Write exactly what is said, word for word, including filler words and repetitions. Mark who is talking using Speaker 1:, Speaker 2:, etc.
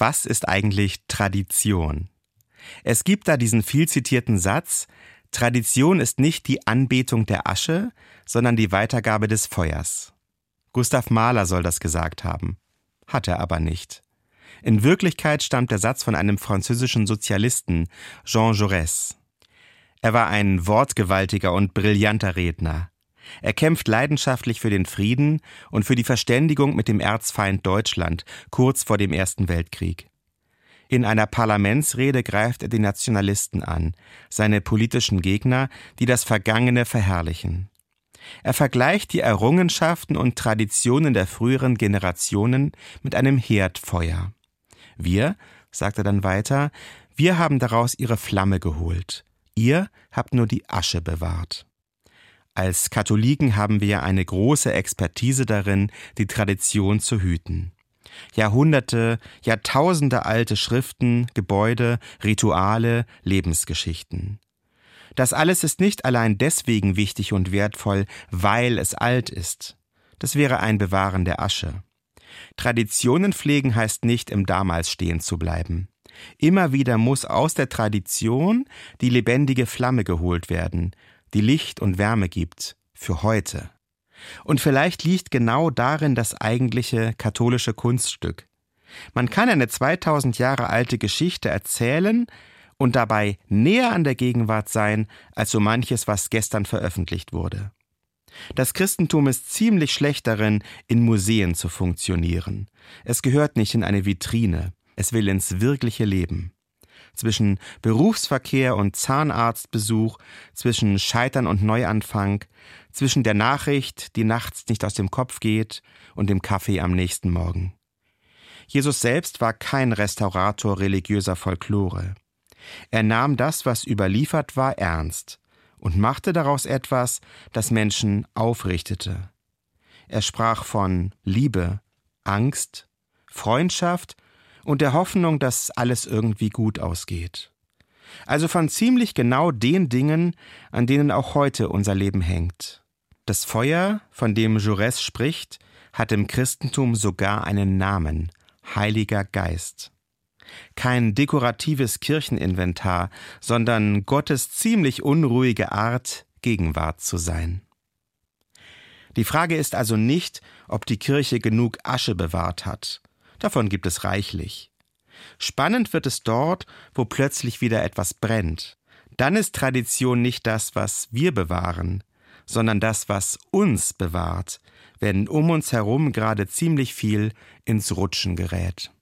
Speaker 1: Was ist eigentlich Tradition? Es gibt da diesen viel zitierten Satz: Tradition ist nicht die Anbetung der Asche, sondern die Weitergabe des Feuers. Gustav Mahler soll das gesagt haben. Hat er aber nicht. In Wirklichkeit stammt der Satz von einem französischen Sozialisten, Jean Jaurès. Er war ein wortgewaltiger und brillanter Redner. Er kämpft leidenschaftlich für den Frieden und für die Verständigung mit dem Erzfeind Deutschland kurz vor dem Ersten Weltkrieg. In einer Parlamentsrede greift er die Nationalisten an, seine politischen Gegner, die das Vergangene verherrlichen. Er vergleicht die Errungenschaften und Traditionen der früheren Generationen mit einem Herdfeuer. Wir, sagt er dann weiter, wir haben daraus ihre Flamme geholt. Ihr habt nur die Asche bewahrt. Als Katholiken haben wir eine große Expertise darin, die Tradition zu hüten. Jahrhunderte, Jahrtausende alte Schriften, Gebäude, Rituale, Lebensgeschichten. Das alles ist nicht allein deswegen wichtig und wertvoll, weil es alt ist. Das wäre ein Bewahren der Asche. Traditionen pflegen heißt nicht, im Damals stehen zu bleiben. Immer wieder muss aus der Tradition die lebendige Flamme geholt werden, die Licht und Wärme gibt, für heute. Und vielleicht liegt genau darin das eigentliche katholische Kunststück. Man kann eine zweitausend Jahre alte Geschichte erzählen und dabei näher an der Gegenwart sein, als so manches, was gestern veröffentlicht wurde. Das Christentum ist ziemlich schlecht darin, in Museen zu funktionieren. Es gehört nicht in eine Vitrine, es will ins wirkliche Leben. Zwischen Berufsverkehr und Zahnarztbesuch, zwischen Scheitern und Neuanfang, zwischen der Nachricht, die nachts nicht aus dem Kopf geht, und dem Kaffee am nächsten Morgen. Jesus selbst war kein Restaurator religiöser Folklore. Er nahm das, was überliefert war, ernst und machte daraus etwas, das Menschen aufrichtete. Er sprach von Liebe, Angst, Freundschaft und der Hoffnung, dass alles irgendwie gut ausgeht. Also von ziemlich genau den Dingen, an denen auch heute unser Leben hängt. Das Feuer, von dem Jaurès spricht, hat im Christentum sogar einen Namen: Heiliger Geist. Kein dekoratives Kircheninventar, sondern Gottes ziemlich unruhige Art, Gegenwart zu sein. Die Frage ist also nicht, ob die Kirche genug Asche bewahrt hat. Davon gibt es reichlich. Spannend wird es dort, wo plötzlich wieder etwas brennt. Dann ist Tradition nicht das, was wir bewahren, sondern das, was uns bewahrt, wenn um uns herum gerade ziemlich viel ins Rutschen gerät.